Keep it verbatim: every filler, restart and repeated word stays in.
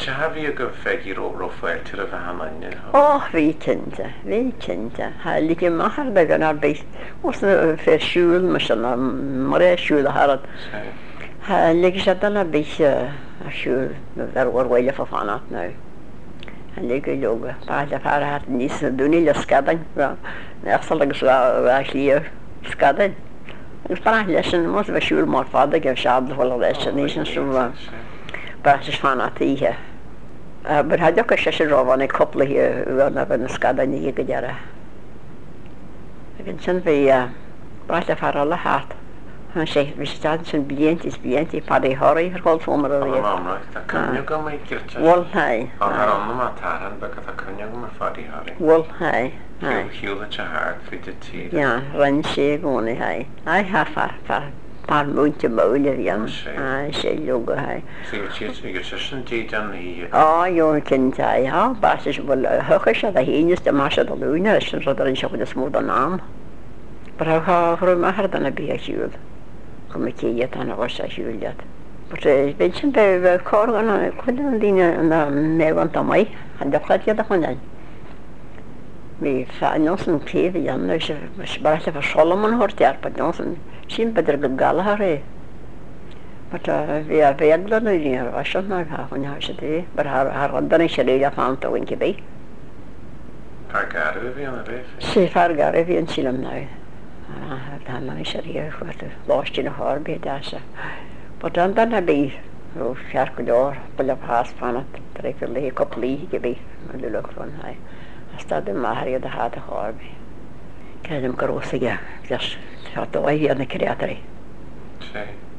Chavi go fegi ro Rafael to the van. Oh, vi kinte, vi kinte. Heilige Mahar da gan bes. Was för skul med såna mare skul har. Heilige Satana bes skul där var väl för fanat nu. Heilige yoga. Bara för att ni så dunilla skadan. Jag sa det så verkligen skadan. Bara läsen måste vara skul mot fader gav skad för läsen ni så bara så fanat i här. Men hade jag kanske så ravan en koppla här när den skadade ni gick göra. Jag kan vi bara för alla hat. Han säger vi står sen bientis bienti på det har i håll för mig. Ja, mamma, det kan jag gå med kircha. Well, hej. Ja, här har man taran på att kan jag gå med fadi har. Well, hej. Hej. Hela chahar för det tid. Ja, ren sig går ni hej. Nej, har far far. Par mycket möjligt igen. Nej, säg jag hej. Så jag tycker jag så tiden i. Ja, jag kan säga ja, bara så väl höger så där hinner det massa då nu så där inte det små namn. Bara ha för mig har den bia jul. Kommer till att han har så julat. Och det vet inte vad korgarna kunde linje med vanta mig. Han det klart jag det kan. Vi fann oss en T V igen så bara så för Solomon har det på någon som sin bedre gala här. Men vi är vägla nu ner och så när hon har så det bara har har den inte jag fann då inte be. Fargar vi en det. Se fargar vi en silam nu. Ah, han är seriös för det. Låst in har be där så. På den där be och kyrkodor på la pass fan att träffa det koppli gibi med lukten här. Stade Maria det hade har vi. Kan de karossiga. Jag sa då är jag en kreatur. Okej.